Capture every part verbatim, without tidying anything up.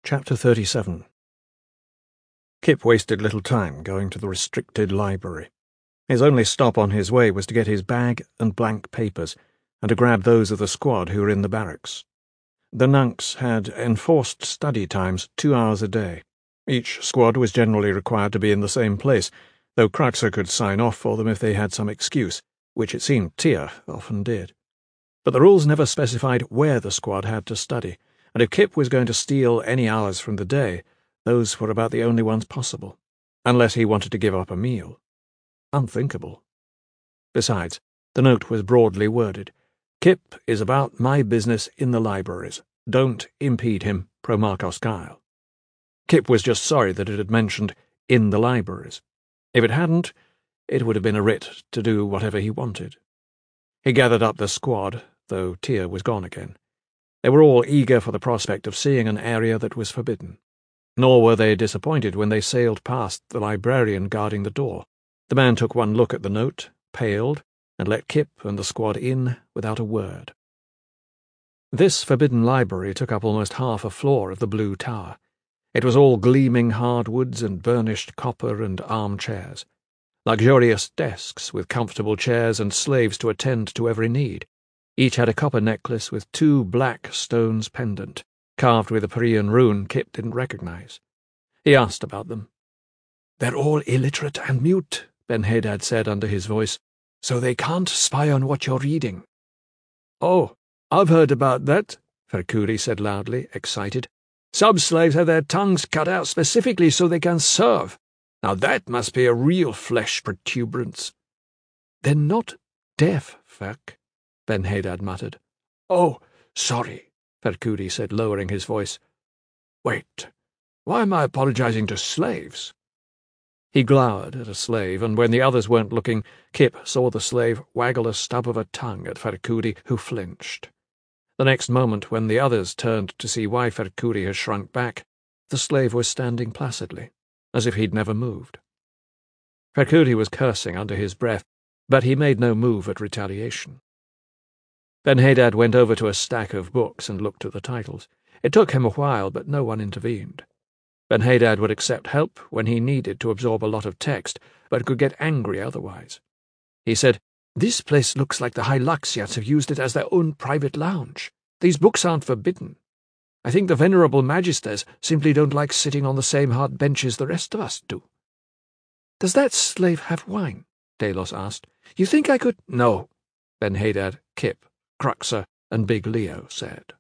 Chapter thirty-seven. Kip wasted little time going to the restricted library. His only stop on his way was to get his bag and blank papers, and to grab those of the squad who were in the barracks. The Nunks had enforced study times two hours a day. Each squad was generally required to be in the same place, though Cruxer could sign off for them if they had some excuse, which it seemed Tyr often did. But the rules never specified where the squad had to study, and if Kip was going to steal any hours from the day, those were about the only ones possible, unless he wanted to give up a meal. Unthinkable. Besides, the note was broadly worded. Kip is about my business in the libraries. Don't impede him, pro Marcos Kyle. Kip was just sorry that it had mentioned in the libraries. If it hadn't, it would have been a writ to do whatever he wanted. He gathered up the squad, though Tyr was gone again. They were all eager for the prospect of seeing an area that was forbidden. Nor were they disappointed when they sailed past the librarian guarding the door. The man took one look at the note, paled, and let Kip and the squad in without a word. This forbidden library took up almost half a floor of the Blue Tower. It was all gleaming hardwoods and burnished copper and armchairs. Luxurious desks with comfortable chairs and slaves to attend to every need. Each had a copper necklace with two black stones pendant, carved with a Parian rune Kip didn't recognize. He asked about them. "They're all illiterate and mute," Ben-Hadad said under his voice, "so they can't spy on what you're reading." "Oh, I've heard about that," Ferkuri said loudly, excited. "Some slaves have their tongues cut out specifically so they can serve. Now that must be a real flesh protuberance." "They're not deaf, Ferk," Ben-Hadad muttered. "Oh, sorry," Ferkuri said, lowering his voice. "Wait, why am I apologizing to slaves?" He glowered at a slave, and when the others weren't looking, Kip saw the slave waggle a stub of a tongue at Ferkuri, who flinched. The next moment, when the others turned to see why Ferkuri had shrunk back, the slave was standing placidly, as if he'd never moved. Ferkuri was cursing under his breath, but he made no move at retaliation. Ben-Hadad went over to a stack of books and looked at the titles. It took him a while, but no one intervened. Ben-Hadad would accept help when he needed to absorb a lot of text, but could get angry otherwise. He said, "This place looks like the High Luxiats have used it as their own private lounge. These books aren't forbidden. I think the venerable magisters simply don't like sitting on the same hard benches the rest of us do." "Does that slave have wine?" Delos asked. "You think I could—" "No," Ben-Hadad, Kip, Cruxer, and Big Leo said.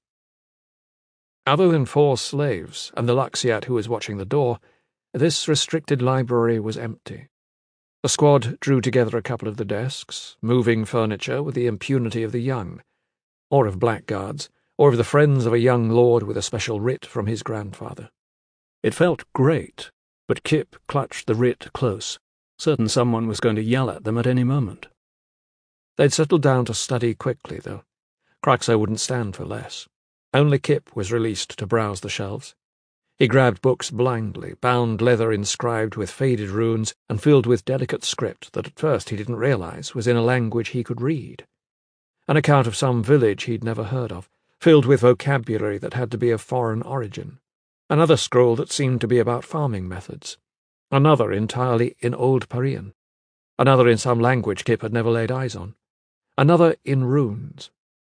Other than four slaves and the Luxiat who was watching the door, this restricted library was empty. The squad drew together a couple of the desks, moving furniture with the impunity of the young, or of blackguards, or of the friends of a young lord with a special writ from his grandfather. It felt great, but Kip clutched the writ close, certain someone was going to yell at them at any moment. They'd settled down to study quickly, though. Cruxer wouldn't stand for less. Only Kip was released to browse the shelves. He grabbed books blindly, bound leather inscribed with faded runes and filled with delicate script that at first he didn't realize was in a language he could read. An account of some village he'd never heard of, filled with vocabulary that had to be of foreign origin. Another scroll that seemed to be about farming methods. Another entirely in Old Parian. Another in some language Kip had never laid eyes on. Another in runes.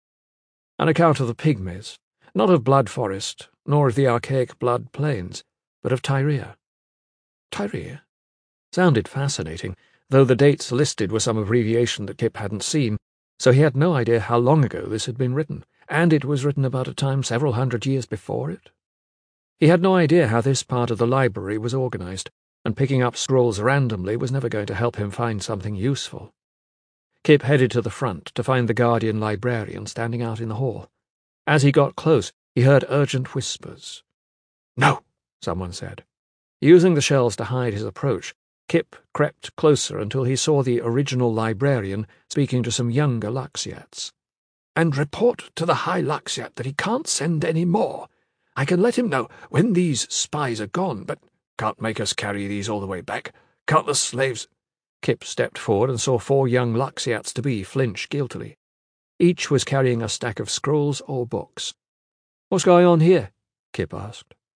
An account of the Pygmies, not of Blood Forest, nor of the archaic Blood Plains, but of Tyria. Tyria? Sounded fascinating, though the dates listed were some abbreviation that Kip hadn't seen, so he had no idea how long ago this had been written, and it was written about a time several hundred years before it. He had no idea how this part of the library was organized, and picking up scrolls randomly was never going to help him find something useful. Kip headed to the front to find the guardian librarian standing out in the hall. As he got close, he heard urgent whispers. "No," someone said. Using the shelves to hide his approach, Kip crept closer until he saw the original librarian speaking to some younger Luxiats. "And report to the High Luxiat that he can't send any more. I can let him know when these spies are gone, but can't make us carry these all the way back. Can't the slaves—" Kip stepped forward and saw four young Luxiats-to-be flinch guiltily. Each was carrying a stack of scrolls or books. "What's going on here?" Kip asked.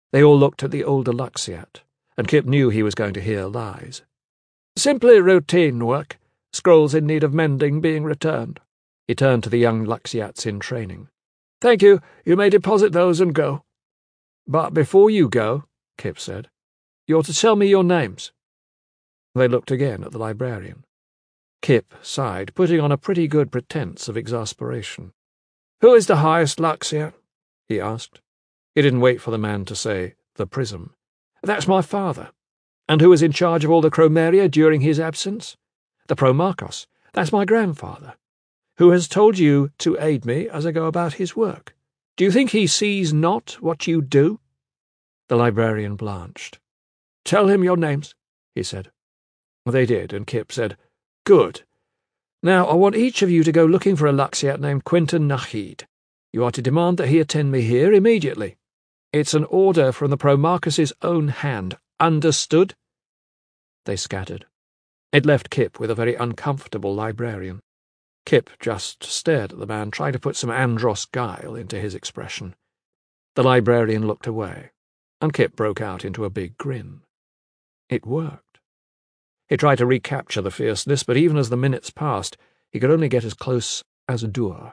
They all looked at the older Luxiat, and Kip knew he was going to hear lies. "Simply routine work. Scrolls in need of mending being returned." He turned to the young Luxiats in training. "Thank you. You may deposit those and go." "But before you go," Kip said, "you're to tell me your names." They looked again at the librarian. Kip sighed, putting on a pretty good pretense of exasperation. "Who is the highest Luxiat?" he asked. He didn't wait for the man to say, "the prism." "That's my father." "And who was in charge of all the Chromeria during his absence?" "The Promachos. That's my grandfather." "Who has told you to aid me as I go about his work? Do you think he sees not what you do?" The librarian blanched. "Tell him your names," he said. They did, and Kip said, "Good. Now I want each of you to go looking for a Luxiat named Quentin Nahid. You are to demand that he attend me here immediately. It's an order from the Promachus's own hand. Understood?" They scattered. It left Kip with a very uncomfortable librarian. Kip just stared at the man, trying to put some Andros guile into his expression. The librarian looked away, and Kip broke out into a big grin. It worked. He tried to recapture the fierceness, but even as the minutes passed, he could only get as close as a door.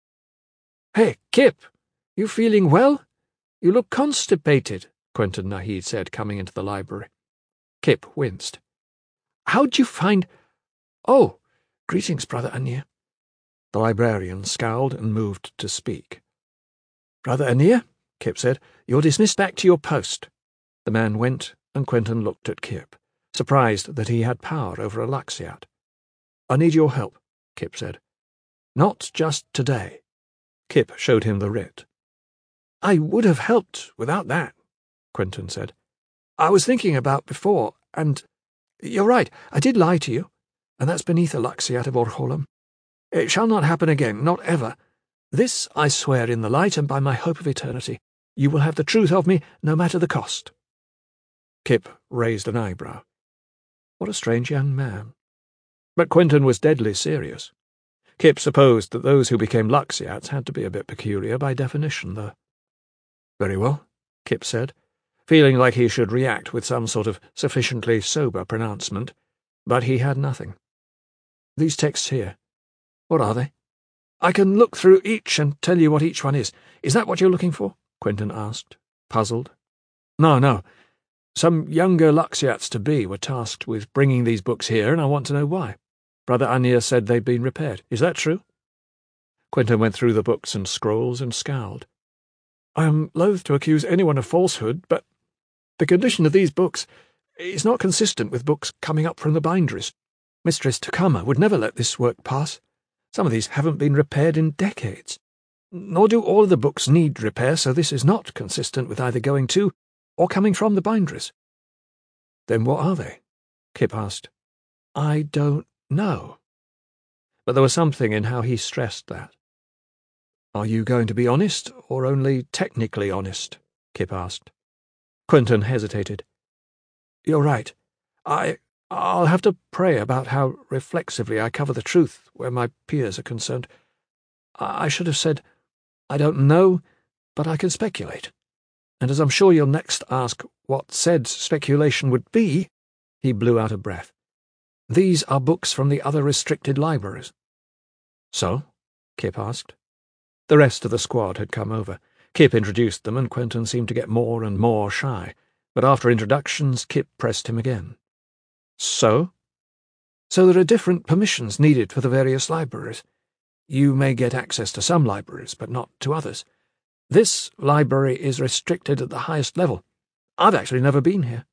"Hey, Kip, you feeling well? You look constipated," Quentin Nahid said, coming into the library. Kip winced. "How'd you find—" "Oh, greetings, Brother Anir." The librarian scowled and moved to speak. "Brother Anir," Kip said, "you're dismissed back to your post." The man went, and Quentin looked at Kip, surprised that he had power over a Luxiat. "I need your help," Kip said. "Not just today." Kip showed him the writ. "I would have helped without that," Quentin said. "I was thinking about before, and you're right, I did lie to you, and that's beneath a Luxiat of Orholam. It shall not happen again, not ever. This I swear in the light and by my hope of eternity. You will have the truth of me, no matter the cost." Kip raised an eyebrow. What a strange young man. But Quentin was deadly serious. Kip supposed that those who became Luxiats had to be a bit peculiar by definition, though. "Very well," Kip said, feeling like he should react with some sort of sufficiently sober pronouncement, but he had nothing. "These texts here, what are they?" "I can look through each and tell you what each one is. Is that what you're looking for?" Quentin asked, puzzled. "No, no. Some younger Luxiats-to-be were tasked with bringing these books here, and I want to know why. Brother Anir said they'd been repaired. Is that true?" Quentin went through the books and scrolls and scowled. "I am loath to accuse anyone of falsehood, but the condition of these books is not consistent with books coming up from the binderies. Mistress Takama would never let this work pass. Some of these haven't been repaired in decades. Nor do all of the books need repair, so this is not consistent with either going to or coming from the binderies." "Then what are they?" Kip asked. "I don't know." But there was something in how he stressed that. "Are you going to be honest, or only technically honest?" Kip asked. Quentin hesitated. "You're right. I... I'll have to pray about how reflexively I cover the truth where my peers are concerned. I, I should have said, I don't know, but I can speculate. And as I'm sure you'll next ask what said speculation would be," he blew out a breath. "These are books from the other restricted libraries." "So?" Kip asked. The rest of the squad had come over. Kip introduced them, and Quentin seemed to get more and more shy, but after introductions Kip pressed him again. "So?" "So there are different permissions needed for the various libraries. You may get access to some libraries, but not to others. This library is restricted at the highest level. I've actually never been here."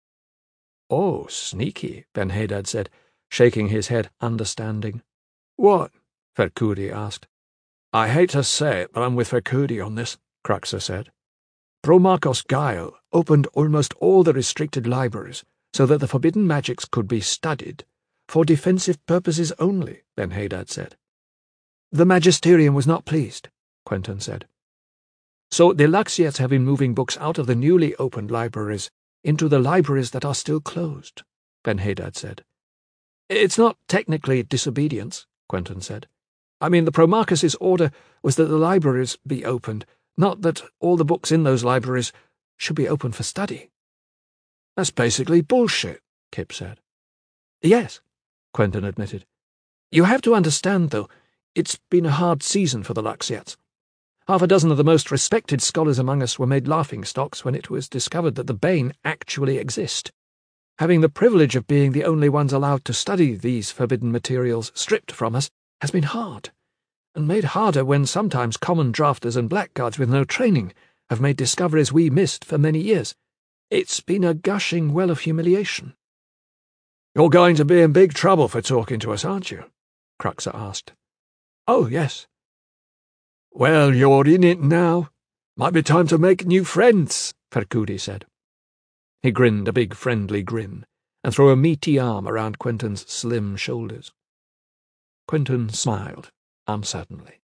"Oh, sneaky," Ben-Hadad said, shaking his head, understanding. "What?" Ferkudi asked. "I hate to say it, but I'm with Ferkudi on this," Cruxer said. "Promachos Guile opened almost all the restricted libraries so that the forbidden magics could be studied, for defensive purposes only," Ben-Hadad said. "The Magisterium was not pleased," Quentin said. "So the Luxiats have been moving books out of the newly opened libraries into the libraries that are still closed," Ben-Hadad said. "It's not technically disobedience," Quentin said. "I mean, the Promachus's order was that the libraries be opened, not that all the books in those libraries should be open for study." "That's basically bullshit," Kip said. "Yes," Quentin admitted. "You have to understand, though, it's been a hard season for the Luxiats. Half a dozen of the most respected scholars among us were made laughingstocks when it was discovered that the Bane actually exist. Having the privilege of being the only ones allowed to study these forbidden materials stripped from us has been hard, and made harder when sometimes common drafters and blackguards with no training have made discoveries we missed for many years. It's been a gushing well of humiliation." "You're going to be in big trouble for talking to us, aren't you?" Cruxer asked. "Oh, yes." "Well, you're in it now. Might be time to make new friends," Ferkudi said. He grinned a big friendly grin, and threw a meaty arm around Quentin's slim shoulders. Quentin smiled uncertainly.